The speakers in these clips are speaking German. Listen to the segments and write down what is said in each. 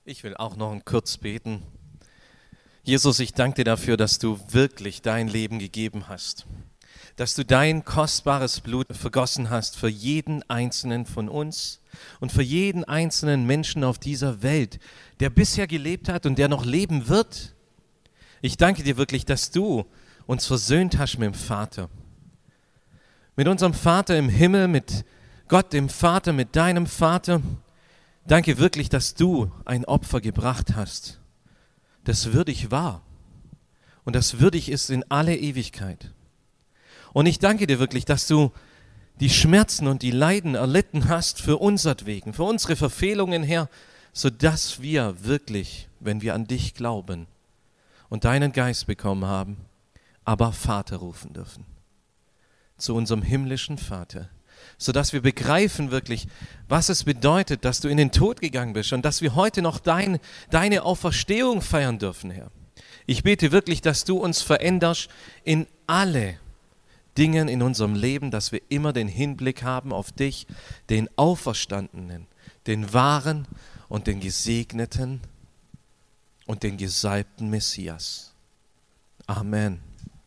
Ich will auch noch kurz beten. Jesus, ich danke dir dafür, dass du wirklich dein Leben gegeben hast. Dass du dein kostbares Blut vergossen hast für jeden einzelnen von uns und für jeden einzelnen Menschen auf dieser Welt, der bisher gelebt hat und der noch leben wird. Ich danke dir wirklich, dass du uns versöhnt hast mit dem Vater. Mit unserem Vater im Himmel, mit Gott dem Vater, mit deinem Vater. Danke wirklich, dass du ein Opfer gebracht hast, das würdig war und das würdig ist in alle Ewigkeit. Und ich danke dir wirklich, dass du die Schmerzen und die Leiden erlitten hast für unsertwegen, für unsere Verfehlungen, Herr, sodass wir wirklich, wenn wir an dich glauben und deinen Geist bekommen haben, aber Vater rufen dürfen, zu unserem himmlischen Vater. Sodass wir begreifen wirklich, was es bedeutet, dass du in den Tod gegangen bist und dass wir heute noch deine Auferstehung feiern dürfen, Herr. Ich bete wirklich, dass du uns veränderst in alle Dingen in unserem Leben, dass wir immer den Hinblick haben auf dich, den Auferstandenen, den wahren und den gesegneten und den gesalbten Messias. Amen.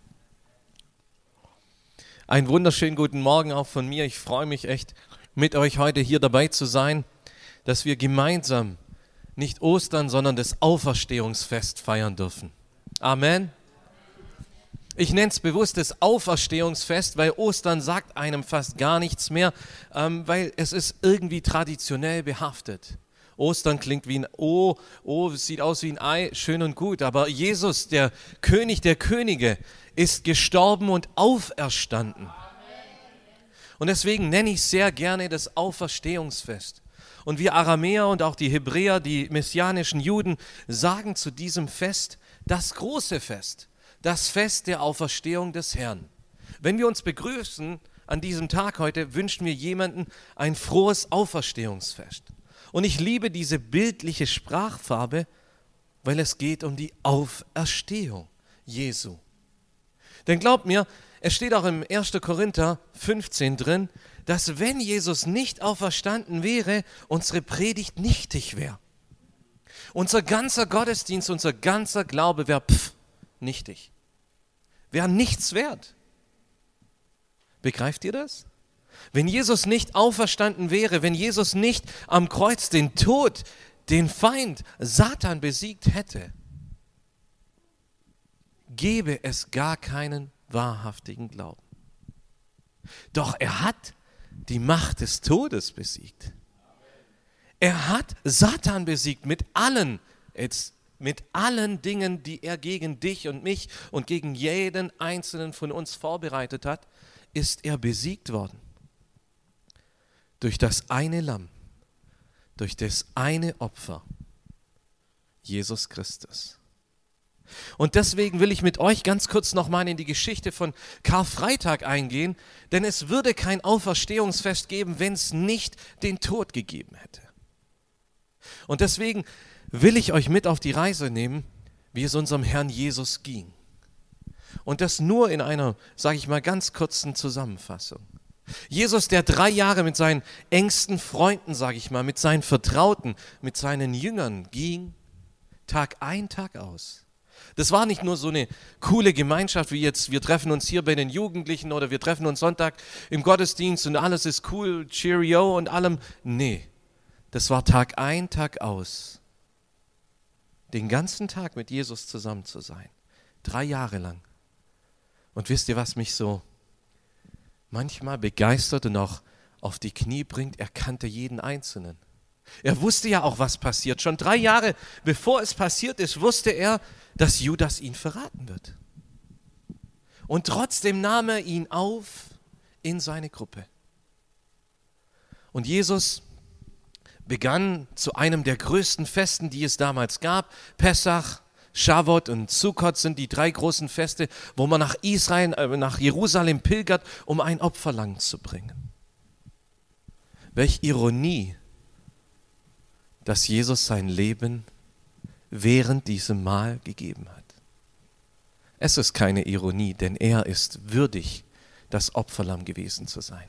Einen wunderschönen guten Morgen auch von mir. Ich freue mich echt, mit euch heute hier dabei zu sein, dass wir gemeinsam nicht Ostern, sondern das Auferstehungsfest feiern dürfen. Amen. Ich nenne es bewusst das Auferstehungsfest, weil Ostern sagt einem fast gar nichts mehr, weil es ist irgendwie traditionell behaftet. Ostern klingt wie ein es sieht aus wie ein Ei, schön und gut, aber Jesus, der König der Könige, ist gestorben und auferstanden. Und deswegen nenne ich sehr gerne das Auferstehungsfest. Und wir Aramäer und auch die Hebräer, die messianischen Juden, sagen zu diesem Fest das große Fest, das Fest der Auferstehung des Herrn. Wenn wir uns begrüßen an diesem Tag heute, wünschen wir jemandem ein frohes Auferstehungsfest. Und ich liebe diese bildliche Sprachfarbe, weil es geht um die Auferstehung Jesu. Denn glaubt mir, es steht auch im 1. Korinther 15 drin, dass wenn Jesus nicht auferstanden wäre, unsere Predigt nichtig wäre. Unser ganzer Gottesdienst, unser ganzer Glaube wäre nichtig. Wäre nichts wert. Begreift ihr das? Wenn Jesus nicht auferstanden wäre, wenn Jesus nicht am Kreuz den Tod, den Feind, Satan besiegt hätte, gäbe es gar keinen wahrhaftigen Glauben. Doch er hat die Macht des Todes besiegt. Er hat Satan besiegt mit allen Dingen, die er gegen dich und mich und gegen jeden einzelnen von uns vorbereitet hat, ist er besiegt worden. Durch das eine Lamm, durch das eine Opfer, Jesus Christus. Und deswegen will ich mit euch ganz kurz nochmal in die Geschichte von Karfreitag eingehen, denn es würde kein Auferstehungsfest geben, wenn es nicht den Tod gegeben hätte. Und deswegen will ich euch mit auf die Reise nehmen, wie es unserem Herrn Jesus ging. Und das nur in einer, sage ich mal, ganz kurzen Zusammenfassung. Jesus, der 3 Jahre mit seinen engsten Freunden, sage ich mal, mit seinen Vertrauten, mit seinen Jüngern ging, Tag ein, Tag aus. Das war nicht nur so eine coole Gemeinschaft wie jetzt, wir treffen uns hier bei den Jugendlichen oder wir treffen uns Sonntag im Gottesdienst und alles ist cool, Cheerio und allem. Nee, das war Tag ein, Tag aus. Den ganzen Tag mit Jesus zusammen zu sein. 3 Jahre lang. Und wisst ihr, was mich so manchmal begeistert und auch auf die Knie bringt? Er kannte jeden Einzelnen. Er wusste ja auch, was passiert. Schon 3 Jahre bevor es passiert ist, wusste er, dass Judas ihn verraten wird. Und trotzdem nahm er ihn auf in seine Gruppe. Und Jesus begann zu einem der größten Festen, die es damals gab. Pessach, Shavuot und Sukkot sind die 3 großen Feste, wo man nach Jerusalem pilgert, um ein Opferlamm zu bringen. Welch Ironie, dass Jesus sein Leben während diesem Mahl gegeben hat. Es ist keine Ironie, denn er ist würdig, das Opferlamm gewesen zu sein,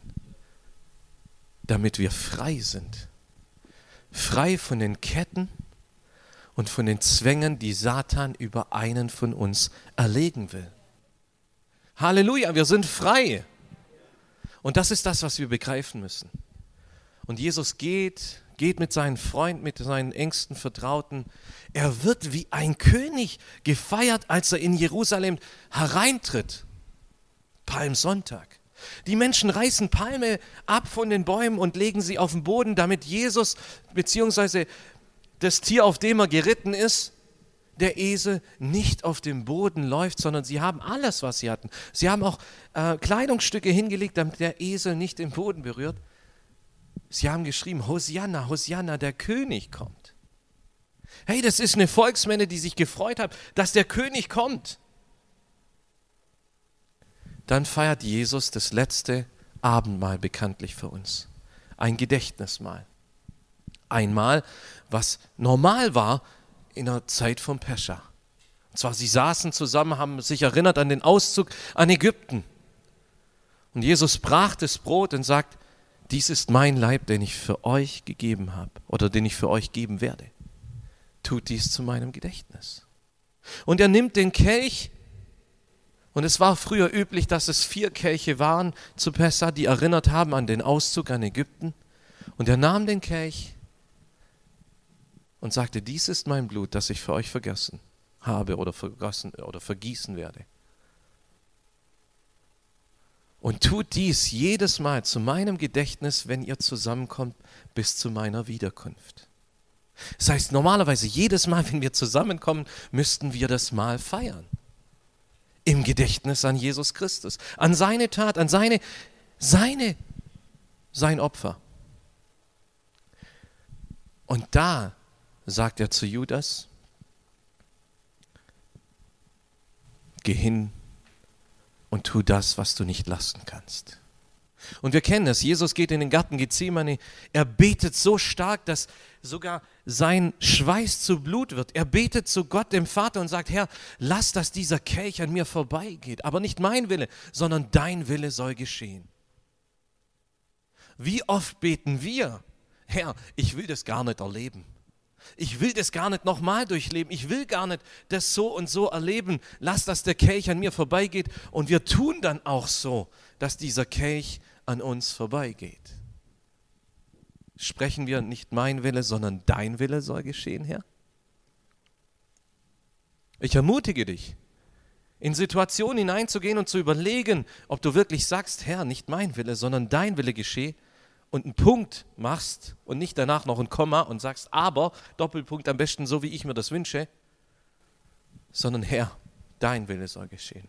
damit wir frei sind. Frei von den Ketten und von den Zwängen, die Satan über einen von uns erlegen will. Halleluja, wir sind frei. Und das ist das, was wir begreifen müssen. Und Jesus geht mit seinen Freunden, mit seinen engsten Vertrauten. Er wird wie ein König gefeiert, als er in Jerusalem hereintritt. Palmsonntag. Die Menschen reißen Palme ab von den Bäumen und legen sie auf den Boden, damit Jesus bzw. das Tier, auf dem er geritten ist, der Esel, nicht auf dem Boden läuft, sondern sie haben alles, was sie hatten. Sie haben auch Kleidungsstücke hingelegt, damit der Esel nicht den Boden berührt. Sie haben geschrieben, Hosianna, Hosianna, der König kommt. Hey, das ist eine Volksmenge, die sich gefreut hat, dass der König kommt. Dann feiert Jesus das letzte Abendmahl bekanntlich für uns. Ein Gedächtnismahl. Ein Mahl, was normal war in der Zeit vom Pescha. Und zwar, sie saßen zusammen, haben sich erinnert an den Auszug an Ägypten. Und Jesus brach das Brot und sagt, dies ist mein Leib, den ich für euch gegeben habe oder den ich für euch geben werde. Tut dies zu meinem Gedächtnis. Und er nimmt den Kelch, und es war früher üblich, dass es 4 Kelche waren zu Pessach, die erinnert haben an den Auszug an Ägypten. Und er nahm den Kelch und sagte, dies ist mein Blut, das ich für euch vergessen habe oder vergießen werde. Und tut dies jedes Mal zu meinem Gedächtnis, wenn ihr zusammenkommt, bis zu meiner Wiederkunft. Das heißt, normalerweise jedes Mal, wenn wir zusammenkommen, müssten wir das Mahl feiern. Im Gedächtnis an Jesus Christus, an seine Tat, an sein Opfer. Und da sagt er zu Judas, geh hin und tu das, was du nicht lassen kannst. Und wir kennen es, Jesus geht in den Garten Gethsemane, er betet so stark, dass sogar sein Schweiß zu Blut wird. Er betet zu Gott, dem Vater, und sagt, Herr, lass, dass dieser Kelch an mir vorbeigeht, aber nicht mein Wille, sondern dein Wille soll geschehen. Wie oft beten wir, Herr, ich will das gar nicht erleben. Ich will das gar nicht nochmal durchleben. Ich will gar nicht das so und so erleben. Lass, dass der Kelch an mir vorbeigeht. Und wir tun dann auch so, dass dieser Kelch an uns vorbeigeht. Sprechen wir nicht mein Wille, sondern dein Wille soll geschehen, Herr? Ich ermutige dich, in Situationen hineinzugehen und zu überlegen, ob du wirklich sagst, Herr, nicht mein Wille, sondern dein Wille geschehe, und einen Punkt machst und nicht danach noch ein Komma und sagst, aber, Doppelpunkt am besten so, wie ich mir das wünsche, sondern Herr, dein Wille soll geschehen.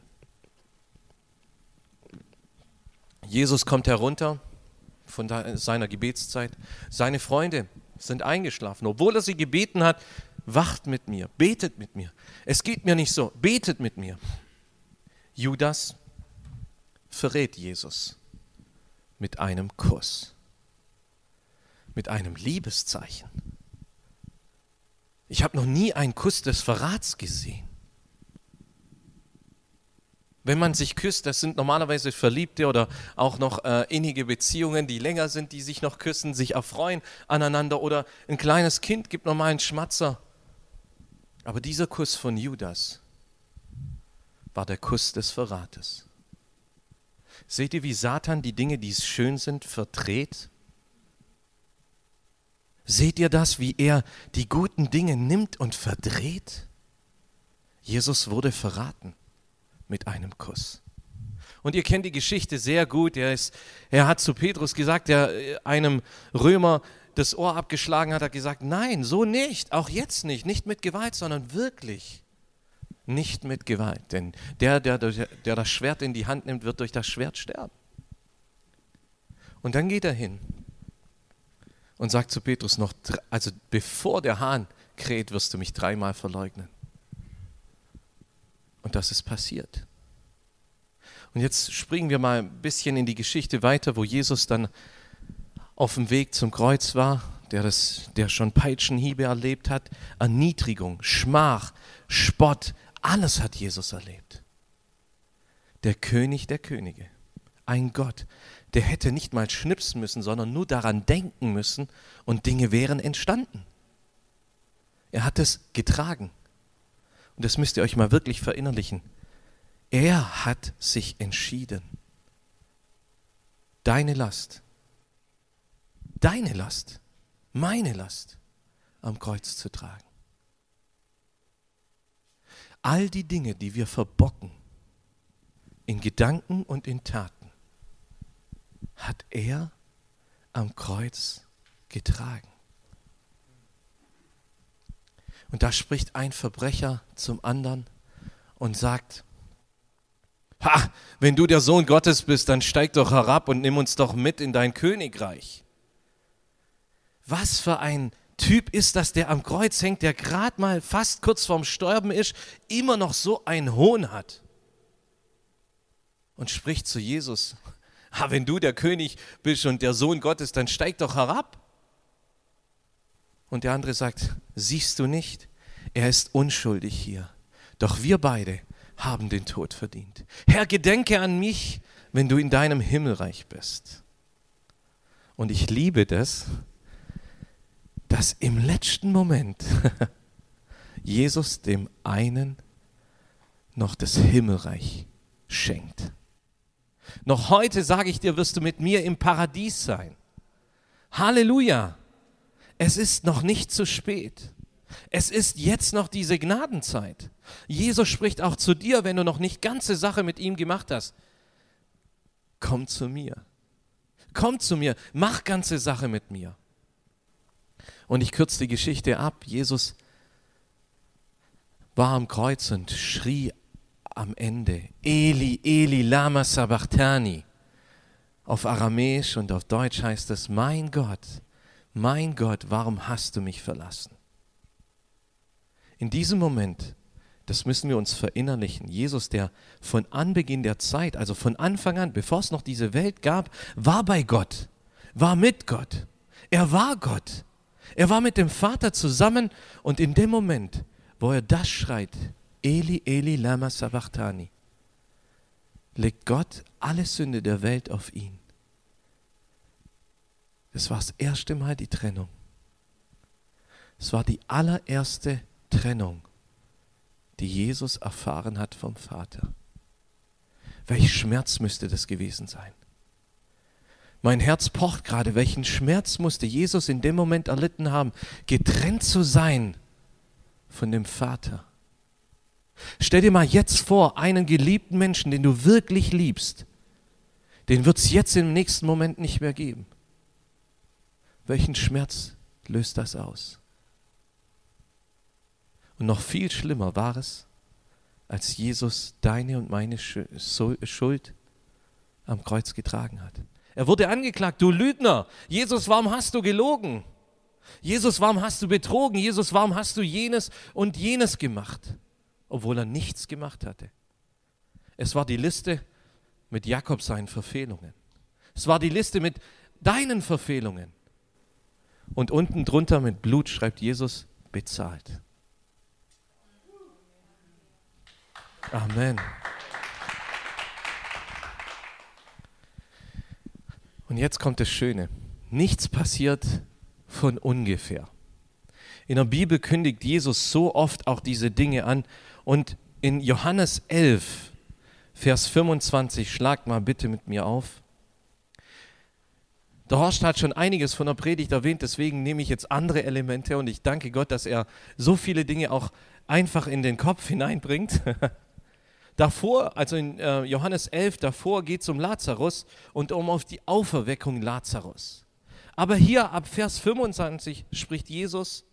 Jesus kommt herunter von seiner Gebetszeit. Seine Freunde sind eingeschlafen, obwohl er sie gebeten hat, wacht mit mir, betet mit mir. Es geht mir nicht so, betet mit mir. Judas verrät Jesus mit einem Kuss. Mit einem Liebeszeichen. Ich habe noch nie einen Kuss des Verrats gesehen. Wenn man sich küsst, das sind normalerweise Verliebte oder auch noch innige Beziehungen, die länger sind, die sich noch küssen, sich erfreuen aneinander, oder ein kleines Kind gibt nochmal einen Schmatzer. Aber dieser Kuss von Judas war der Kuss des Verrates. Seht ihr, wie Satan die Dinge, die schön sind, verdreht? Seht ihr das, wie er die guten Dinge nimmt und verdreht? Jesus wurde verraten mit einem Kuss. Und ihr kennt die Geschichte sehr gut. Er hat zu Petrus gesagt, der einem Römer das Ohr abgeschlagen hat gesagt, nein, so nicht, auch jetzt nicht, nicht mit Gewalt, sondern wirklich nicht mit Gewalt. Denn der das Schwert in die Hand nimmt, wird durch das Schwert sterben. Und dann geht er hin und sagt zu Petrus noch, also bevor der Hahn kräht, wirst du mich 3-mal verleugnen. Und das ist passiert. Und jetzt springen wir mal ein bisschen in die Geschichte weiter, wo Jesus dann auf dem Weg zum Kreuz war, der schon Peitschenhiebe erlebt hat, Erniedrigung, Schmach, Spott, alles hat Jesus erlebt. Der König der Könige, ein Gott, der hätte nicht mal schnipsen müssen, sondern nur daran denken müssen und Dinge wären entstanden. Er hat es getragen. Und das müsst ihr euch mal wirklich verinnerlichen. Er hat sich entschieden, deine Last, meine Last am Kreuz zu tragen. All die Dinge, die wir verbocken, in Gedanken und in Taten, hat er am Kreuz getragen. Und da spricht ein Verbrecher zum anderen und sagt, ha, wenn du der Sohn Gottes bist, dann steig doch herab und nimm uns doch mit in dein Königreich. Was für ein Typ ist das, der am Kreuz hängt, der gerade mal fast kurz vorm Sterben ist, immer noch so einen Hohn hat. Und spricht zu Jesus, ha, wenn du der König bist und der Sohn Gottes, dann steig doch herab. Und der andere sagt, siehst du nicht, er ist unschuldig hier, doch wir beide haben den Tod verdient. Herr, gedenke an mich, wenn du in deinem Himmelreich bist. Und ich liebe das, dass im letzten Moment Jesus dem einen noch das Himmelreich schenkt. Noch heute, sage ich dir, wirst du mit mir im Paradies sein. Halleluja! Es ist noch nicht zu spät. Es ist jetzt noch diese Gnadenzeit. Jesus spricht auch zu dir, wenn du noch nicht ganze Sache mit ihm gemacht hast. Komm zu mir. Komm zu mir. Mach ganze Sache mit mir. Und ich kürze die Geschichte ab. Jesus war am Kreuz und schrie am Ende, Eli, Eli, lama sabachthani. Auf Aramäisch und auf Deutsch heißt es, mein Gott, warum hast du mich verlassen? In diesem Moment, das müssen wir uns verinnerlichen, Jesus, der von Anbeginn der Zeit, also von Anfang an, bevor es noch diese Welt gab, war bei Gott, war mit Gott. Er war Gott. Er war mit dem Vater zusammen und in dem Moment, wo er das schreit, Eli, Eli, lama sabachthani, legt Gott alle Sünde der Welt auf ihn. Das war das erste Mal die Trennung. Es war die allererste Trennung, die Jesus erfahren hat vom Vater. Welch Schmerz müsste das gewesen sein? Mein Herz pocht gerade, welchen Schmerz musste Jesus in dem Moment erlitten haben, getrennt zu sein von dem Vater. Stell dir mal jetzt vor, einen geliebten Menschen, den du wirklich liebst, den wird es jetzt im nächsten Moment nicht mehr geben. Welchen Schmerz löst das aus? Und noch viel schlimmer war es, als Jesus deine und meine Schuld am Kreuz getragen hat. Er wurde angeklagt, du Lügner. Jesus, warum hast du gelogen? Jesus, warum hast du betrogen? Jesus, warum hast du jenes und jenes gemacht? Obwohl er nichts gemacht hatte. Es war die Liste mit Jakob seinen Verfehlungen. Es war die Liste mit deinen Verfehlungen. Und unten drunter mit Blut schreibt Jesus, bezahlt. Amen. Und jetzt kommt das Schöne. Nichts passiert von ungefähr. In der Bibel kündigt Jesus so oft auch diese Dinge an. Und in Johannes 11, Vers 25, schlagt mal bitte mit mir auf. Der Horst hat schon einiges von der Predigt erwähnt, deswegen nehme ich jetzt andere Elemente und ich danke Gott, dass er so viele Dinge auch einfach in den Kopf hineinbringt. Davor, also in Johannes 11, davor geht es um Lazarus und auf die Auferweckung Lazarus. Aber hier ab Vers 25 spricht Jesus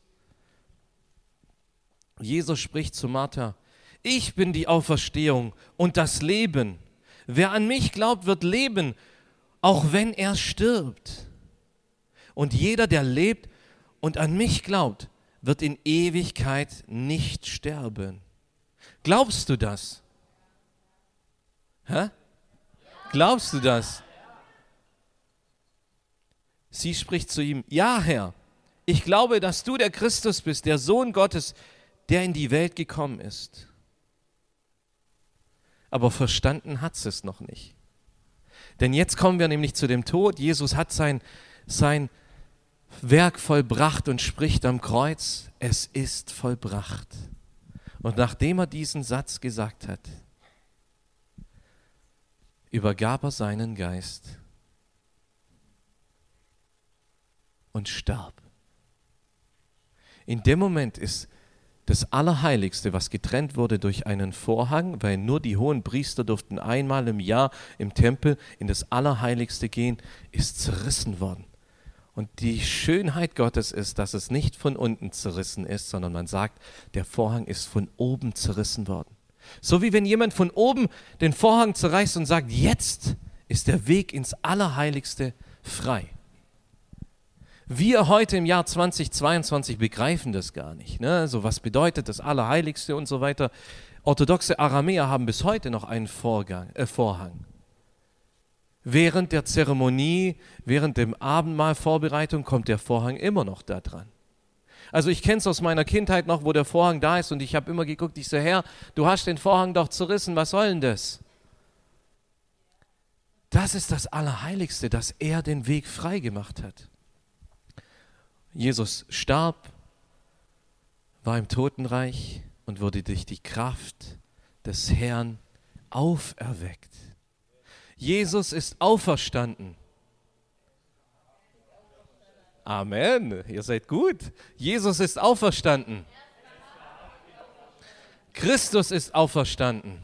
spricht zu Martha, ich bin die Auferstehung und das Leben. Wer an mich glaubt, wird leben, auch wenn er stirbt. Und jeder, der lebt und an mich glaubt, wird in Ewigkeit nicht sterben. Glaubst du das? Hä? Glaubst du das? Sie spricht zu ihm, ja Herr, ich glaube, dass du der Christus bist, der Sohn Gottes, der in die Welt gekommen ist. Aber verstanden hat sie es noch nicht. Denn jetzt kommen wir nämlich zu dem Tod. Jesus hat sein Werk vollbracht und spricht am Kreuz, es ist vollbracht. Und nachdem er diesen Satz gesagt hat, übergab er seinen Geist und starb. In dem Moment ist das Allerheiligste, was getrennt wurde durch einen Vorhang, weil nur die hohen Priester durften einmal im Jahr im Tempel in das Allerheiligste gehen, ist zerrissen worden. Und die Schönheit Gottes ist, dass es nicht von unten zerrissen ist, sondern man sagt, der Vorhang ist von oben zerrissen worden. So wie wenn jemand von oben den Vorhang zerreißt und sagt, jetzt ist der Weg ins Allerheiligste frei. Wir heute im Jahr 2022 begreifen das gar nicht. Ne? So, was bedeutet das Allerheiligste und so weiter. Orthodoxe Aramäer haben bis heute noch einen Vorhang. Während der Zeremonie, während dem Abendmahlvorbereitung kommt der Vorhang immer noch da dran. Also ich kenne es aus meiner Kindheit noch, wo der Vorhang da ist und ich habe immer geguckt, ich so, Herr, du hast den Vorhang doch zerrissen, was soll denn das? Das ist das Allerheiligste, dass er den Weg frei gemacht hat. Jesus starb, war im Totenreich und wurde durch die Kraft des Herrn auferweckt. Jesus ist auferstanden. Amen, ihr seid gut. Jesus ist auferstanden. Christus ist auferstanden.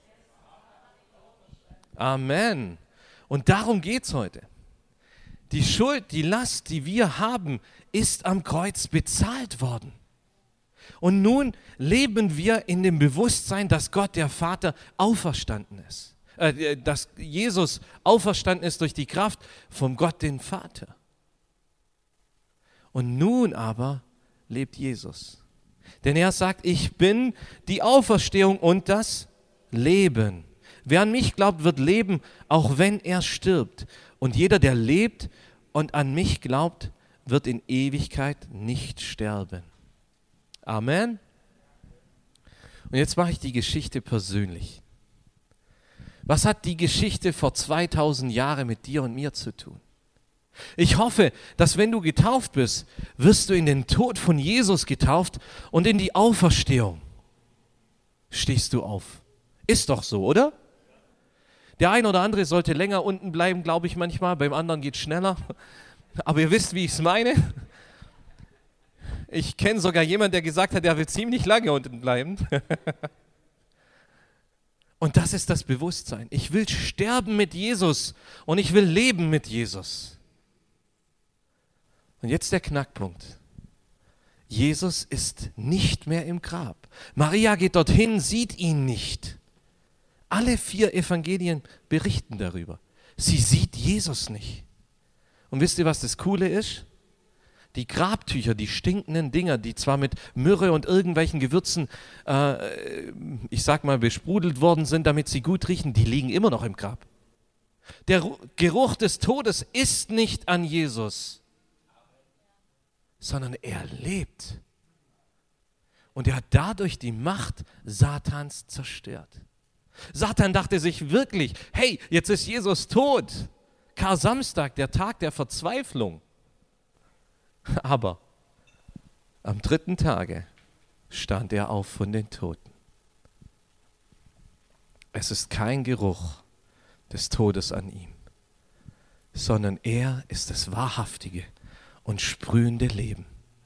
Amen. Und darum geht es heute. Die Schuld, die Last, die wir haben, ist am Kreuz bezahlt worden. Und nun leben wir in dem Bewusstsein, dass Gott, der Vater, auferstanden ist. Dass Jesus auferstanden ist durch die Kraft von Gott, den Vater. Und nun aber lebt Jesus. Denn er sagt, ich bin die Auferstehung und das Leben. Wer an mich glaubt, wird leben, auch wenn er stirbt. Und jeder, der lebt und an mich glaubt, wird in Ewigkeit nicht sterben. Amen. Und jetzt mache ich die Geschichte persönlich. Was hat die Geschichte vor 2000 Jahren mit dir und mir zu tun? Ich hoffe, dass wenn du getauft bist, wirst du in den Tod von Jesus getauft und in die Auferstehung stehst du auf. Ist doch so, oder? Der ein oder andere sollte länger unten bleiben, glaube ich manchmal, beim anderen geht es schneller. Aber ihr wisst, wie ich es meine. Ich kenne sogar jemanden, der gesagt hat, er will ziemlich lange unten bleiben. Und das ist das Bewusstsein. Ich will sterben mit Jesus und ich will leben mit Jesus. Und jetzt der Knackpunkt. Jesus ist nicht mehr im Grab. Maria geht dorthin, sieht ihn nicht. Alle 4 Evangelien berichten darüber. Sie sieht Jesus nicht. Und wisst ihr, was das Coole ist? Die Grabtücher, die stinkenden Dinger, die zwar mit Myrrhe und irgendwelchen Gewürzen, ich sag mal, besprudelt worden sind, damit sie gut riechen, die liegen immer noch im Grab. Der Geruch des Todes ist nicht an Jesus, sondern er lebt. Und er hat dadurch die Macht Satans zerstört. Satan dachte sich wirklich, hey, jetzt ist Jesus tot. Kar-Samstag, der Tag der Verzweiflung. Aber am 3. Tage stand er auf von den Toten. Es ist kein Geruch des Todes an ihm, sondern er ist das wahrhaftige und sprühende Leben.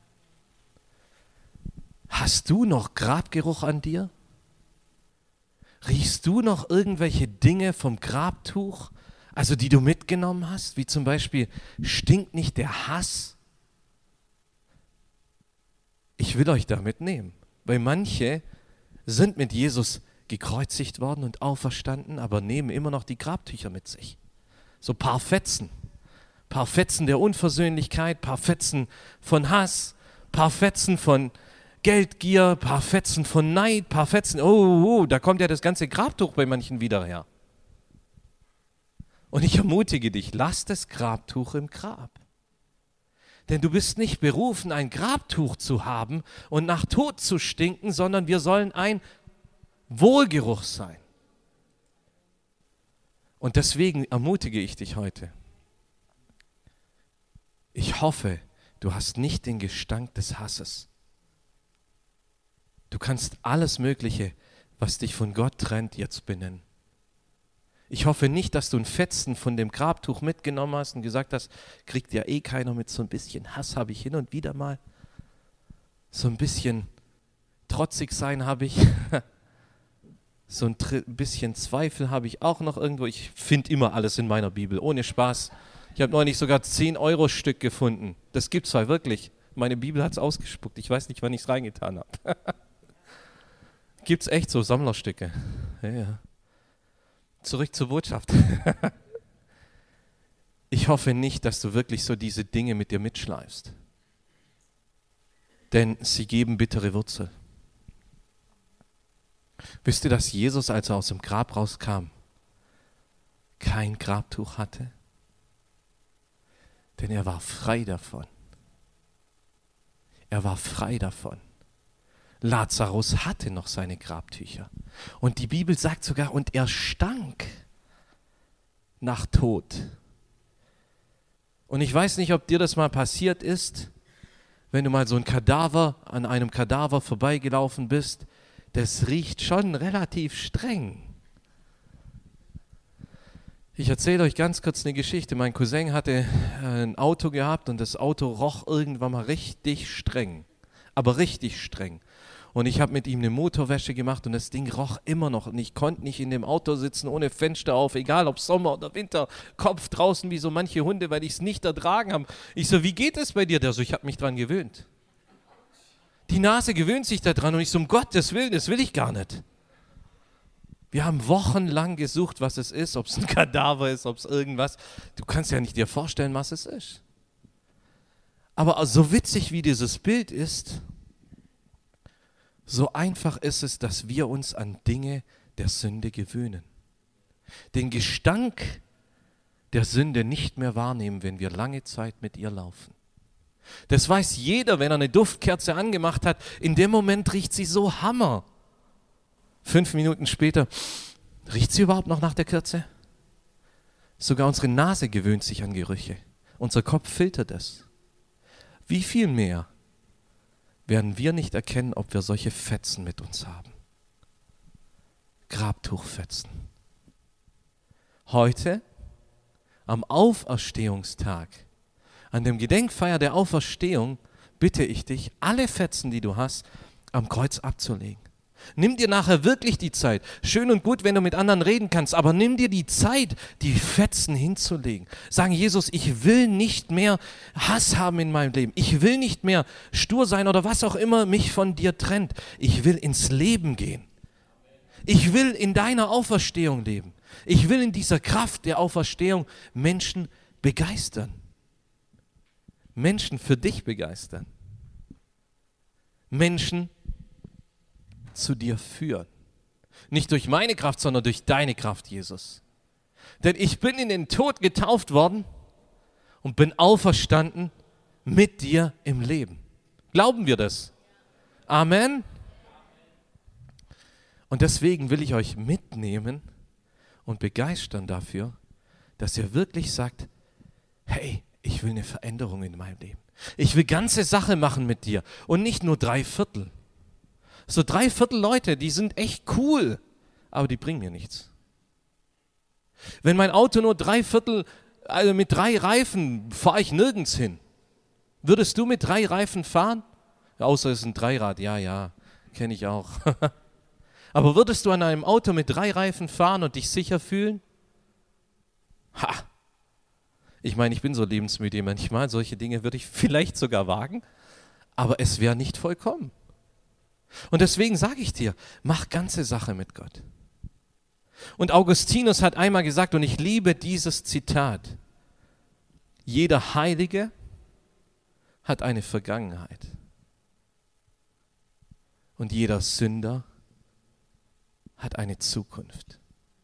Hast du noch Grabgeruch an dir? Riechst du noch irgendwelche Dinge vom Grabtuch, also die du mitgenommen hast, wie zum Beispiel, stinkt nicht der Hass? Ich will euch da mitnehmen, weil manche sind mit Jesus gekreuzigt worden und auferstanden, aber nehmen immer noch die Grabtücher mit sich. So ein paar Fetzen der Unversöhnlichkeit, paar Fetzen von Hass, paar Fetzen von Geldgier, paar Fetzen von Neid, paar Fetzen, da kommt ja das ganze Grabtuch bei manchen wieder her. Und ich ermutige dich, lass das Grabtuch im Grab. Denn du bist nicht berufen, ein Grabtuch zu haben und nach Tod zu stinken, sondern wir sollen ein Wohlgeruch sein. Und deswegen ermutige ich dich heute. Ich hoffe, Du hast nicht den Gestank des Hasses. Du kannst alles Mögliche, was dich von Gott trennt, jetzt benennen. Ich hoffe nicht, dass du einen Fetzen von dem Grabtuch mitgenommen hast und gesagt hast, kriegt ja eh keiner mit, so ein bisschen Hass habe ich hin und wieder mal. So ein bisschen trotzig sein habe ich. So ein bisschen Zweifel habe ich auch noch irgendwo. Ich finde immer alles in meiner Bibel, ohne Spaß. Ich habe neulich sogar 10-Euro-Stück gefunden. Das gibt es zwar wirklich. Meine Bibel hat es ausgespuckt. Ich weiß nicht, wann ich es reingetan habe. Gibt es echt so Sammlerstücke. Ja. Zurück zur Botschaft. Ich hoffe nicht, dass du wirklich so diese Dinge mit dir mitschleifst. Denn sie geben bittere Wurzel. Wisst ihr, dass Jesus, als er aus dem Grab rauskam, kein Grabtuch hatte? Denn er war frei davon. Er war frei davon. Lazarus hatte noch seine Grabtücher. Und die Bibel sagt sogar, und er stank nach Tod. Und ich weiß nicht, ob dir das mal passiert ist, wenn du mal so an einem Kadaver vorbeigelaufen bist. Das riecht schon relativ streng. Ich erzähle euch ganz kurz eine Geschichte. Mein Cousin hatte ein Auto gehabt und das Auto roch irgendwann mal richtig streng. Aber richtig streng. Und ich habe mit ihm eine Motorwäsche gemacht und das Ding roch immer noch. Und ich konnte nicht in dem Auto sitzen ohne Fenster auf, egal ob Sommer oder Winter, Kopf draußen wie so manche Hunde, weil ich es nicht ertragen habe. Ich so, wie geht es bei dir? Der so, ich habe mich dran gewöhnt. Die Nase gewöhnt sich daran und ich so, um Gottes Willen, das will ich gar nicht. Wir haben wochenlang gesucht, was es ist, ob es ein Kadaver ist, ob es irgendwas. Du kannst ja nicht dir vorstellen, was es ist. Aber so witzig wie dieses Bild ist, so einfach ist es, dass wir uns an Dinge der Sünde gewöhnen. Den Gestank der Sünde nicht mehr wahrnehmen, wenn wir lange Zeit mit ihr laufen. Das weiß jeder, wenn er eine Duftkerze angemacht hat. In dem Moment riecht sie so Hammer. 5 Minuten später, riecht sie überhaupt noch nach der Kerze? Sogar unsere Nase gewöhnt sich an Gerüche. Unser Kopf filtert es. Wie viel mehr werden wir nicht erkennen, ob wir solche Fetzen mit uns haben? Grabtuchfetzen. Heute, am Auferstehungstag, an dem Gedenkfeier der Auferstehung, bitte ich dich, alle Fetzen, die du hast, am Kreuz abzulegen. Nimm dir nachher wirklich die Zeit. Schön und gut, wenn du mit anderen reden kannst, aber nimm dir die Zeit, die Fetzen hinzulegen. Sagen, Jesus, ich will nicht mehr Hass haben in meinem Leben. Ich will nicht mehr stur sein oder was auch immer mich von dir trennt. Ich will ins Leben gehen. Ich will in deiner Auferstehung leben. Ich will in dieser Kraft der Auferstehung Menschen begeistern. Menschen für dich begeistern. Menschen zu dir führen. Nicht durch meine Kraft, sondern durch deine Kraft, Jesus. Denn ich bin in den Tod getauft worden und bin auferstanden mit dir im Leben. Glauben wir das? Amen. Und deswegen will ich euch mitnehmen und begeistern dafür, dass ihr wirklich sagt, hey, ich will eine Veränderung in meinem Leben. Ich will ganze Sache machen mit dir und nicht nur 3/4. So 3/4 Leute, die sind echt cool, aber die bringen mir nichts. Wenn mein Auto nur 3/4, also mit 3 Reifen, fahre ich nirgends hin. Würdest du mit 3 Reifen fahren? Außer es ist ein Dreirad, ja, kenne ich auch. Aber würdest du an einem Auto mit 3 Reifen fahren und dich sicher fühlen? Ha! Ich meine, ich bin so lebensmüde manchmal, solche Dinge würde ich vielleicht sogar wagen, aber es wäre nicht vollkommen. Und deswegen sage ich dir, mach ganze Sache mit Gott. Und Augustinus hat einmal gesagt, und ich liebe dieses Zitat, jeder Heilige hat eine Vergangenheit und jeder Sünder hat eine Zukunft.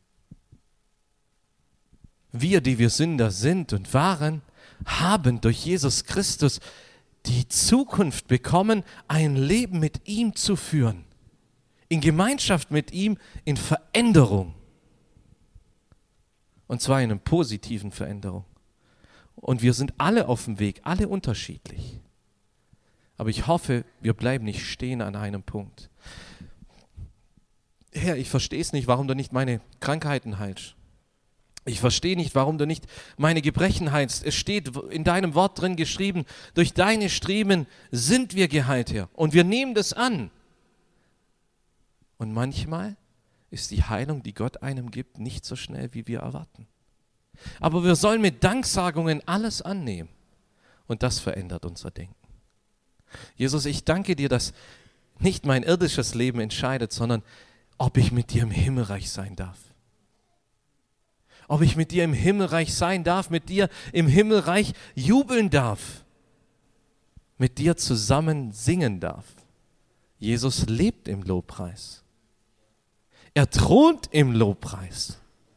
Wir, die wir Sünder sind und waren, haben durch Jesus Christus die Zukunft bekommen, ein Leben mit ihm zu führen. In Gemeinschaft mit ihm, in Veränderung. Und zwar in einer positiven Veränderung. Und wir sind alle auf dem Weg, alle unterschiedlich. Aber ich hoffe, wir bleiben nicht stehen an einem Punkt. Herr, ich verstehe es nicht, warum du nicht meine Krankheiten heilst. Ich verstehe nicht, warum du nicht meine Gebrechen heilst. Es steht in deinem Wort drin geschrieben, durch deine Striemen sind wir geheilt, Herr. Und wir nehmen das an. Und manchmal ist die Heilung, die Gott einem gibt, nicht so schnell, wie wir erwarten. Aber wir sollen mit Danksagungen alles annehmen. Und das verändert unser Denken. Jesus, ich danke dir, dass nicht mein irdisches Leben entscheidet, sondern ob ich mit dir im Himmelreich sein darf. Ob ich mit dir im Himmelreich sein darf, mit dir im Himmelreich jubeln darf, mit dir zusammen singen darf. Jesus lebt im Lobpreis. Er thront im Lobpreis.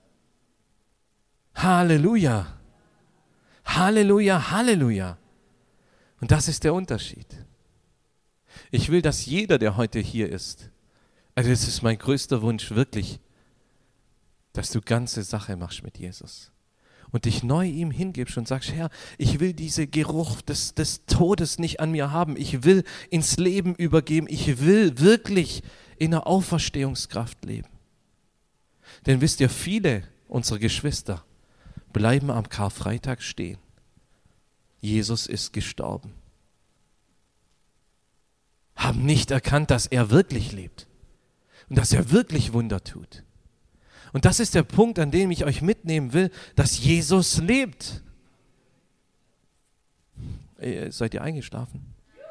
Halleluja. Halleluja, Halleluja. Und das ist der Unterschied. Ich will, dass jeder, der heute hier ist, also das ist mein größter Wunsch, wirklich, dass du ganze Sache machst mit Jesus und dich neu ihm hingibst und sagst, Herr, ich will diesen Geruch des Todes nicht an mir haben. Ich will ins Leben übergeben. Ich will wirklich in der Auferstehungskraft leben. Denn wisst ihr, viele unserer Geschwister bleiben am Karfreitag stehen. Jesus ist gestorben. Haben nicht erkannt, dass er wirklich lebt und dass er wirklich Wunder tut. Und das ist der Punkt, an dem ich euch mitnehmen will, dass Jesus lebt. Seid ihr eingeschlafen?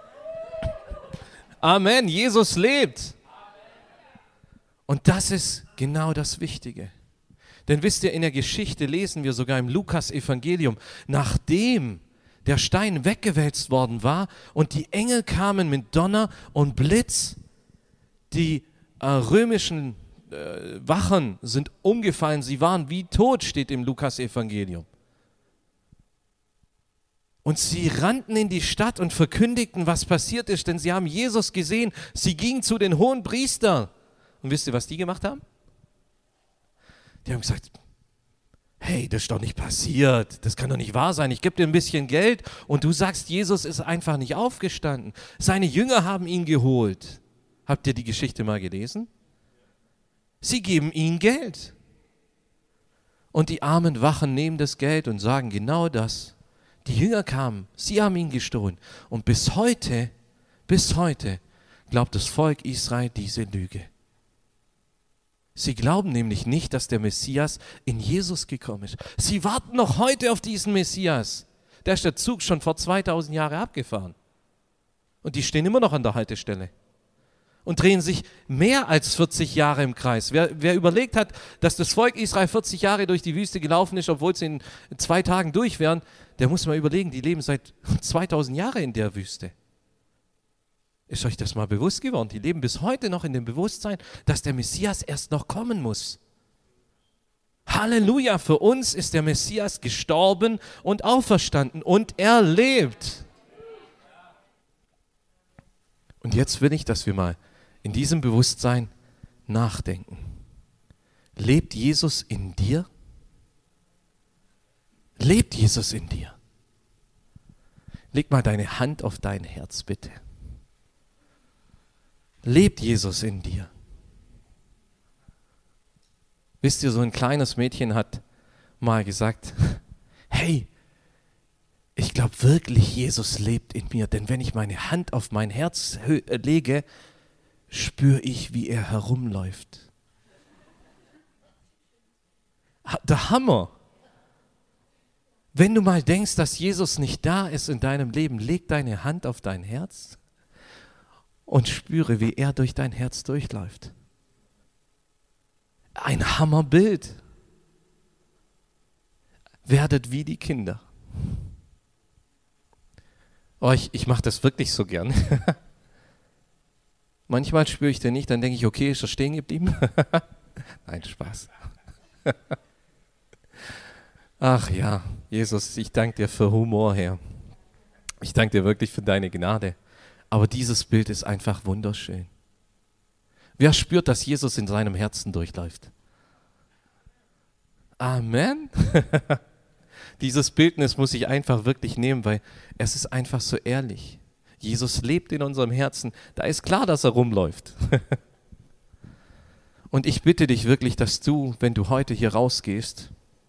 Amen, Jesus lebt. Und das ist genau das Wichtige. Denn wisst ihr, in der Geschichte lesen wir sogar im Lukas-Evangelium, nachdem der Stein weggewälzt worden war und die Engel kamen mit Donner und Blitz, die römischen Wachen sind umgefallen, sie waren wie tot, steht im Lukas-Evangelium. Und sie rannten in die Stadt und verkündigten, was passiert ist, denn sie haben Jesus gesehen. Sie gingen zu den Hohenpriestern. Und wisst ihr, was die gemacht haben? Die haben gesagt, hey, das ist doch nicht passiert, das kann doch nicht wahr sein, ich gebe dir ein bisschen Geld und du sagst, Jesus ist einfach nicht aufgestanden. Seine Jünger haben ihn geholt. Habt ihr die Geschichte mal gelesen? Sie geben ihm Geld. Und die armen Wachen nehmen das Geld und sagen genau das. Die Jünger kamen, sie haben ihn gestohlen. Und bis heute glaubt das Volk Israel diese Lüge. Sie glauben nämlich nicht, dass der Messias in Jesus gekommen ist. Sie warten noch heute auf diesen Messias. Da ist der Zug schon vor 2000 Jahren abgefahren. Und die stehen immer noch an der Haltestelle. Und drehen sich mehr als 40 Jahre im Kreis. Wer überlegt hat, dass das Volk Israel 40 Jahre durch die Wüste gelaufen ist, obwohl sie in 2 Tagen durch wären, der muss mal überlegen, die leben seit 2000 Jahren in der Wüste. Ist euch das mal bewusst geworden? Die leben bis heute noch in dem Bewusstsein, dass der Messias erst noch kommen muss. Halleluja, für uns ist der Messias gestorben und auferstanden und er lebt. Und jetzt will ich, dass wir mal in diesem Bewusstsein nachdenken. Lebt Jesus in dir? Lebt Jesus in dir? Leg mal deine Hand auf dein Herz, bitte. Lebt Jesus in dir? Wisst ihr, so ein kleines Mädchen hat mal gesagt, hey, ich glaube wirklich, Jesus lebt in mir, denn wenn ich meine Hand auf mein Herz lege, spüre ich, wie er herumläuft. Der Hammer! Wenn du mal denkst, dass Jesus nicht da ist in deinem Leben, leg deine Hand auf dein Herz und spüre, wie er durch dein Herz durchläuft. Ein Hammerbild. Werdet wie die Kinder. Oh, ich mache das wirklich so gern. Manchmal spüre ich den nicht, dann denke ich, okay, ist er stehen geblieben? Nein, Spaß. Ach ja, Jesus, ich danke dir für Humor, Herr. Ich danke dir wirklich für deine Gnade. Aber dieses Bild ist einfach wunderschön. Wer spürt, dass Jesus in seinem Herzen durchläuft? Amen. Dieses Bildnis muss ich einfach wirklich nehmen, weil es ist einfach so ehrlich. Jesus lebt in unserem Herzen. Da ist klar, dass er rumläuft. Und ich bitte dich wirklich, dass du, wenn du heute hier rausgehst,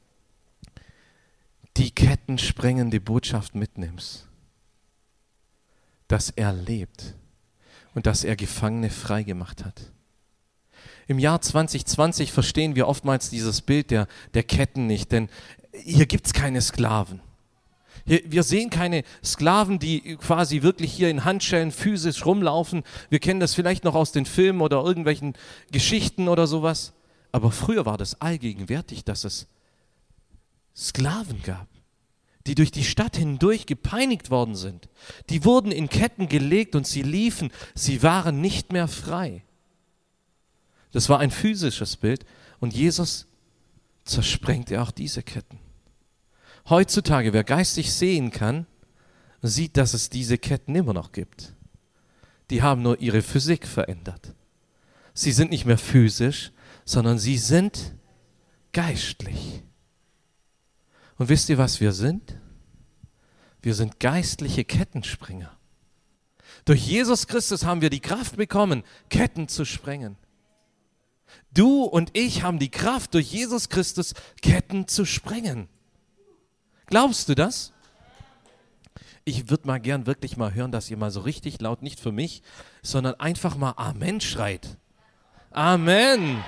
die kettensprengende Botschaft mitnimmst, dass er lebt und dass er Gefangene freigemacht hat. Im Jahr 2020 verstehen wir oftmals dieses Bild der Ketten nicht, denn hier gibt es keine Sklaven. Wir sehen keine Sklaven, die quasi wirklich hier in Handschellen physisch rumlaufen. Wir kennen das vielleicht noch aus den Filmen oder irgendwelchen Geschichten oder sowas. Aber früher war das allgegenwärtig, dass es Sklaven gab, die durch die Stadt hindurch gepeinigt worden sind. Die wurden in Ketten gelegt und sie liefen. Sie waren nicht mehr frei. Das war ein physisches Bild und Jesus zersprengte auch diese Ketten. Heutzutage, wer geistig sehen kann, sieht, dass es diese Ketten immer noch gibt. Die haben nur ihre Physik verändert. Sie sind nicht mehr physisch, sondern sie sind geistlich. Und wisst ihr, was wir sind? Wir sind geistliche Kettensprenger. Durch Jesus Christus haben wir die Kraft bekommen, Ketten zu sprengen. Du und ich haben die Kraft, durch Jesus Christus Ketten zu sprengen. Glaubst du das? Ich würde mal gern wirklich mal hören, dass ihr mal so richtig laut, nicht für mich, sondern einfach mal Amen schreit. Amen.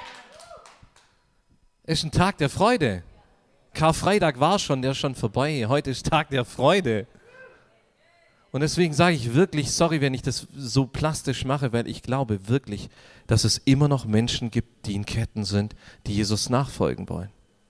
Ist ein Tag der Freude. Karfreitag war schon, der ist schon vorbei. Heute ist Tag der Freude. Und deswegen sage ich wirklich, sorry, wenn ich das so plastisch mache, weil ich glaube wirklich, dass es immer noch Menschen gibt, die in Ketten sind, die Jesus nachfolgen wollen.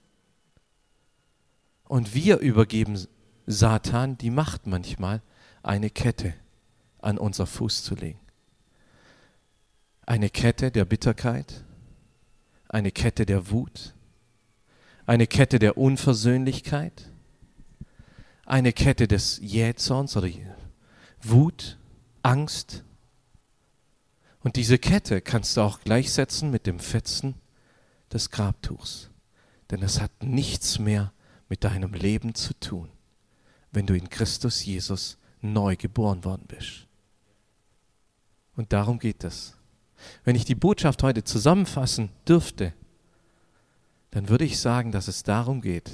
Und wir übergeben Satan die Macht manchmal, eine Kette an unser Fuß zu legen. Eine Kette der Bitterkeit, eine Kette der Wut, eine Kette der Unversöhnlichkeit, eine Kette des Jähzorns oder Wut, Angst. Und diese Kette kannst du auch gleichsetzen mit dem Fetzen des Grabtuchs. Denn es hat nichts mehr mit deinem Leben zu tun, wenn du in Christus Jesus neu geboren worden bist. Und darum geht es. Wenn ich die Botschaft heute zusammenfassen dürfte, dann würde ich sagen, dass es darum geht,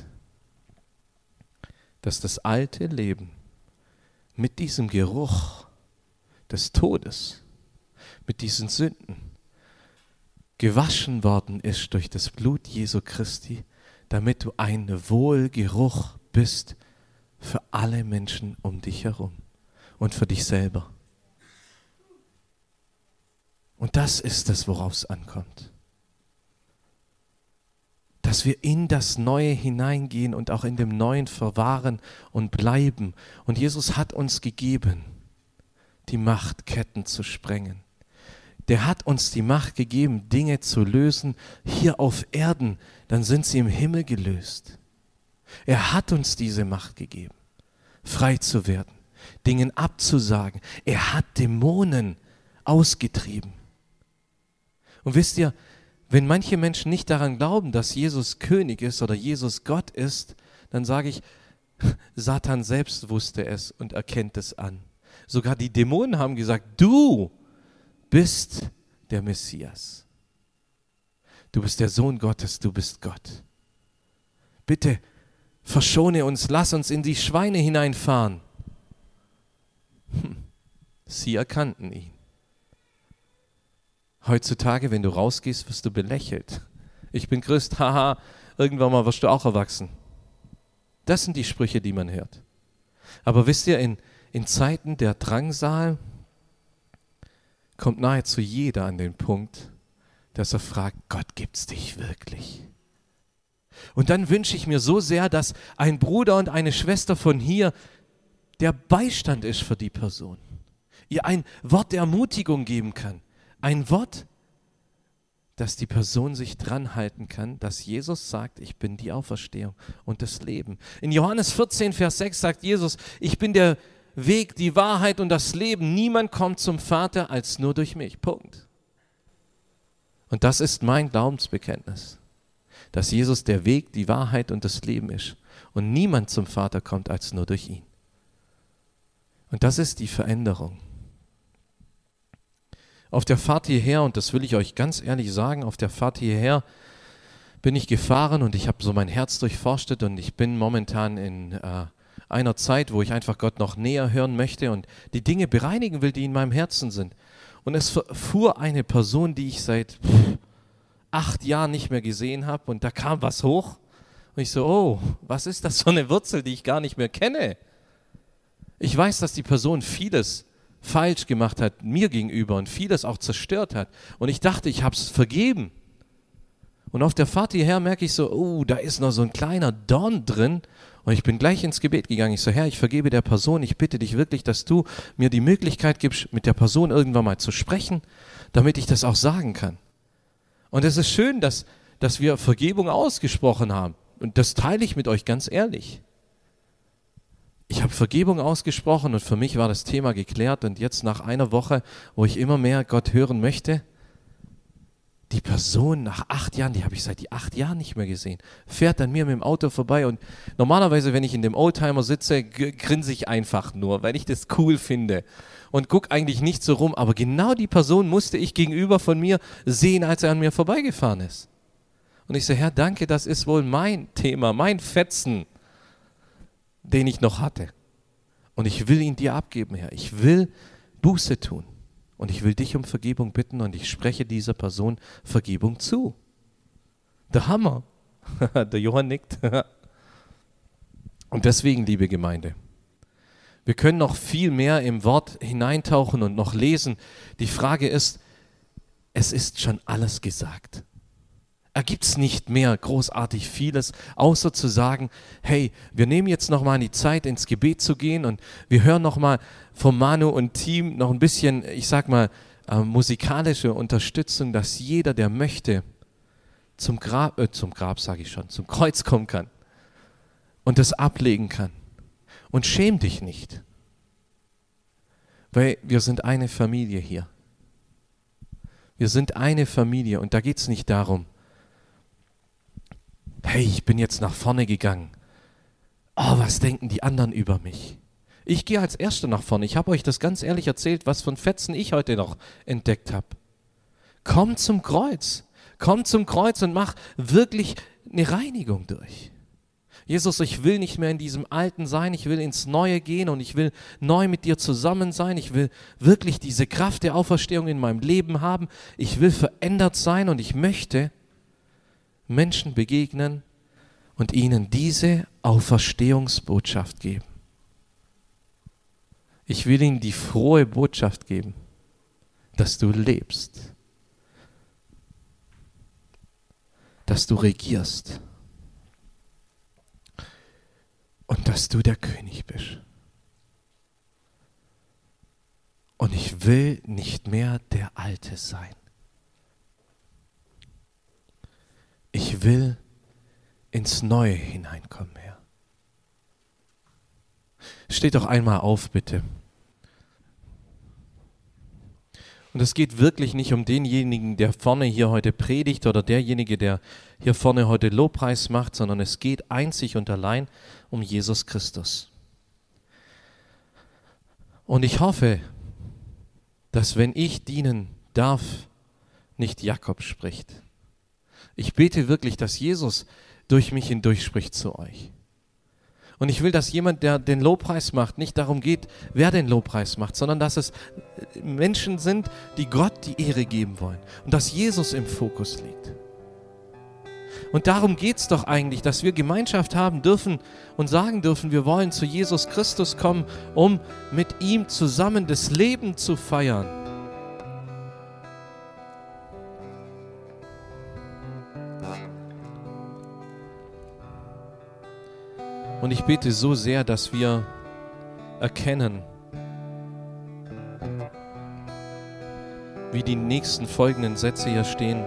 dass das alte Leben mit diesem Geruch des Todes, mit diesen Sünden gewaschen worden ist durch das Blut Jesu Christi, damit du ein Wohlgeruch bist für alle Menschen um dich herum und für dich selber. Und das ist es, worauf es ankommt. Dass wir in das Neue hineingehen und auch in dem Neuen verwahren und bleiben. Und Jesus hat uns gegeben, die Macht, Ketten zu sprengen. Der hat uns die Macht gegeben, Dinge zu lösen hier auf Erden, dann sind sie im Himmel gelöst. Er hat uns diese Macht gegeben, frei zu werden, Dingen abzusagen. Er hat Dämonen ausgetrieben. Und wisst ihr, wenn manche Menschen nicht daran glauben, dass Jesus König ist oder Jesus Gott ist, dann sage ich, Satan selbst wusste es und erkennt es an. Sogar die Dämonen haben gesagt, du bist der Messias. Du bist der Sohn Gottes, du bist Gott. Bitte verschone uns, lass uns in die Schweine hineinfahren. Sie erkannten ihn. Heutzutage, wenn du rausgehst, wirst du belächelt. Ich bin Christ, haha, irgendwann mal wirst du auch erwachsen. Das sind die Sprüche, die man hört. Aber wisst ihr, in Zeiten der Drangsal kommt nahezu jeder an den Punkt, dass er fragt, Gott, gibt's dich wirklich? Und dann wünsche ich mir so sehr, dass ein Bruder und eine Schwester von hier der Beistand ist für die Person. Ihr ein Wort der Ermutigung geben kann. Ein Wort, dass die Person sich dran halten kann, dass Jesus sagt, ich bin die Auferstehung und das Leben. In Johannes 14, Vers 6 sagt Jesus, ich bin der Weg, die Wahrheit und das Leben. Niemand kommt zum Vater als nur durch mich. Punkt. Und das ist mein Glaubensbekenntnis, dass Jesus der Weg, die Wahrheit und das Leben ist und niemand zum Vater kommt als nur durch ihn. Und das ist die Veränderung. Auf der Fahrt hierher, und das will ich euch ganz ehrlich sagen, auf der Fahrt hierher bin ich gefahren und ich habe so mein Herz durchforstet und ich bin momentan in einer Zeit, wo ich einfach Gott noch näher hören möchte und die Dinge bereinigen will, die in meinem Herzen sind. Und es fuhr eine Person, die ich seit 8 Jahren nicht mehr gesehen habe, und da kam was hoch und ich so, oh, was ist das für eine Wurzel, die ich gar nicht mehr kenne? Ich weiß, dass die Person vieles falsch gemacht hat mir gegenüber und vieles auch zerstört hat, und ich dachte, ich habe es vergeben. Und auf der Fahrt hierher merke ich so, oh, da ist noch so ein kleiner Dorn drin. Und ich bin gleich ins Gebet gegangen. Ich so, Herr, ich vergebe der Person. Ich bitte dich wirklich, dass du mir die Möglichkeit gibst, mit der Person irgendwann mal zu sprechen, damit ich das auch sagen kann. Und es ist schön, dass wir Vergebung ausgesprochen haben. Und das teile ich mit euch ganz ehrlich. Ich habe Vergebung ausgesprochen und für mich war das Thema geklärt. Und jetzt nach einer Woche, wo ich immer mehr Gott hören möchte, die Person nach 8 Jahren, die habe ich seit 8 Jahren nicht mehr gesehen, fährt an mir mit dem Auto vorbei, und normalerweise, wenn ich in dem Oldtimer sitze, grinse ich einfach nur, weil ich das cool finde und gucke eigentlich nicht so rum, aber genau die Person musste ich gegenüber von mir sehen, als er an mir vorbeigefahren ist. Und ich so, Herr, danke, das ist wohl mein Thema, mein Fetzen, den ich noch hatte. Und ich will ihn dir abgeben, Herr. Ich will Buße tun. Und ich will dich um Vergebung bitten, und ich spreche dieser Person Vergebung zu. Der Hammer. Der Johann nickt. Und deswegen, liebe Gemeinde, wir können noch viel mehr im Wort hineintauchen und noch lesen. Die Frage ist, es ist schon alles gesagt. Da gibt es nicht mehr großartig vieles, außer zu sagen, hey, wir nehmen jetzt nochmal die Zeit, ins Gebet zu gehen, und wir hören nochmal vom Manu und Team noch ein bisschen, ich sag mal, musikalische Unterstützung, dass jeder, der möchte, zum Kreuz kommen kann und das ablegen kann. Und schäm dich nicht, weil wir sind eine Familie hier. Wir sind eine Familie, und da geht es nicht darum, hey, ich bin jetzt nach vorne gegangen. Oh, was denken die anderen über mich? Ich gehe als Erster nach vorne. Ich habe euch das ganz ehrlich erzählt, was von Fetzen ich heute noch entdeckt habe. Komm zum Kreuz. Komm zum Kreuz und mach wirklich eine Reinigung durch. Jesus, ich will nicht mehr in diesem Alten sein. Ich will ins Neue gehen, und ich will neu mit dir zusammen sein. Ich will wirklich diese Kraft der Auferstehung in meinem Leben haben. Ich will verändert sein, und ich möchte Menschen begegnen und ihnen diese Auferstehungsbotschaft geben. Ich will ihnen die frohe Botschaft geben, dass du lebst, dass du regierst und dass du der König bist. Und ich will nicht mehr der Alte sein. Ich will ins Neue hineinkommen, Herr. Steht doch einmal auf, bitte. Und es geht wirklich nicht um denjenigen, der vorne hier heute predigt, oder derjenige, der hier vorne heute Lobpreis macht, sondern es geht einzig und allein um Jesus Christus. Und ich hoffe, dass, wenn ich dienen darf, nicht Jakob spricht. Ich bete wirklich, dass Jesus durch mich hindurch spricht zu euch. Und ich will, dass jemand, der den Lobpreis macht, nicht darum geht, wer den Lobpreis macht, sondern dass es Menschen sind, die Gott die Ehre geben wollen und dass Jesus im Fokus liegt. Und darum geht es doch eigentlich, dass wir Gemeinschaft haben dürfen und sagen dürfen, wir wollen zu Jesus Christus kommen, um mit ihm zusammen das Leben zu feiern. Und ich bete so sehr, dass wir erkennen, wie die nächsten folgenden Sätze hier stehen.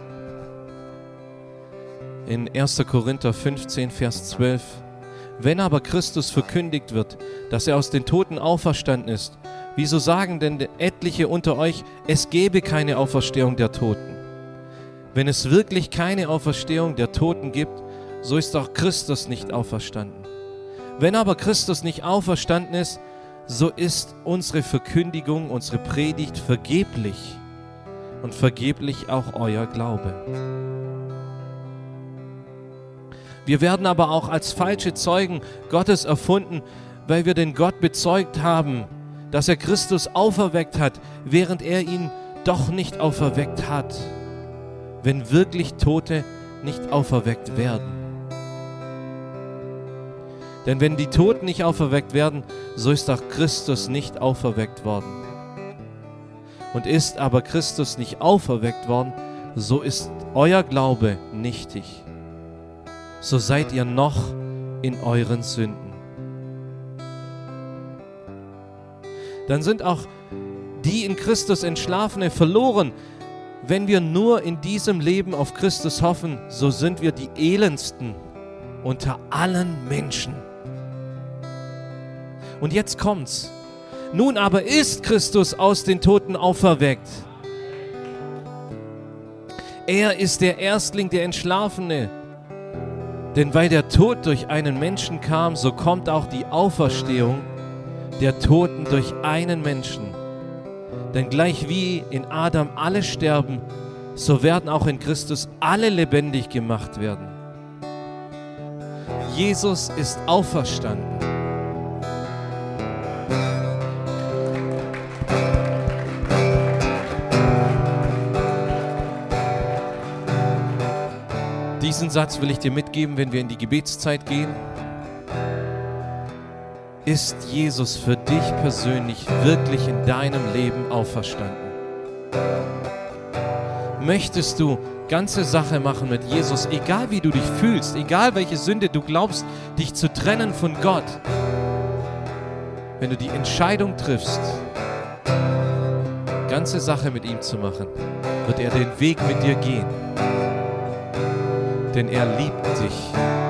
In 1. Korinther 15, Vers 12. Wenn aber Christus verkündigt wird, dass er aus den Toten auferstanden ist, wieso sagen denn etliche unter euch, es gebe keine Auferstehung der Toten? Wenn es wirklich keine Auferstehung der Toten gibt, so ist auch Christus nicht auferstanden. Wenn aber Christus nicht auferstanden ist, so ist unsere Verkündigung, unsere Predigt vergeblich und vergeblich auch euer Glaube. Wir werden aber auch als falsche Zeugen Gottes erfunden, weil wir den Gott bezeugt haben, dass er Christus auferweckt hat, während er ihn doch nicht auferweckt hat, wenn wirklich Tote nicht auferweckt werden. Denn wenn die Toten nicht auferweckt werden, so ist auch Christus nicht auferweckt worden. Und ist aber Christus nicht auferweckt worden, so ist euer Glaube nichtig. So seid ihr noch in euren Sünden. Dann sind auch die in Christus Entschlafene verloren. Wenn wir nur in diesem Leben auf Christus hoffen, so sind wir die elendsten unter allen Menschen. Und jetzt kommt's. Nun aber ist Christus aus den Toten auferweckt. Er ist der Erstling, der Entschlafene. Denn weil der Tod durch einen Menschen kam, so kommt auch die Auferstehung der Toten durch einen Menschen. Denn gleich wie in Adam alle sterben, so werden auch in Christus alle lebendig gemacht werden. Jesus ist auferstanden. Diesen Satz will ich dir mitgeben, wenn wir in die Gebetszeit gehen. Ist Jesus für dich persönlich wirklich in deinem Leben auferstanden? Möchtest du ganze Sache machen mit Jesus, egal wie du dich fühlst, egal welche Sünde du glaubst, dich zu trennen von Gott? Wenn du die Entscheidung triffst, ganze Sache mit ihm zu machen, wird er den Weg mit dir gehen. Denn er liebt dich.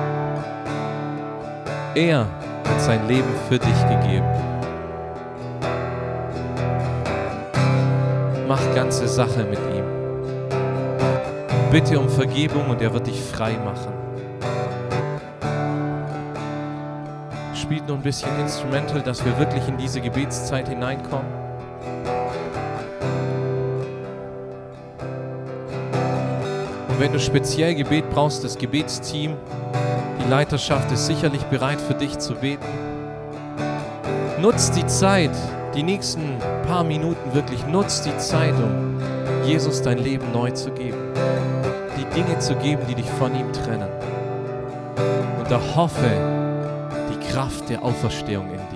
Er hat sein Leben für dich gegeben. Mach ganze Sache mit ihm. Bitte um Vergebung und er wird dich frei machen. Spielt nur ein bisschen Instrumental, dass wir wirklich in diese Gebetszeit hineinkommen. Und wenn du speziell Gebet brauchst, das Gebetsteam, die Leiterschaft ist sicherlich bereit für dich zu beten. Nutz die Zeit, die nächsten paar Minuten wirklich, nutz die Zeit, um Jesus dein Leben neu zu geben. Die Dinge zu geben, die dich von ihm trennen. Und erhoffe die Kraft der Auferstehung in dir.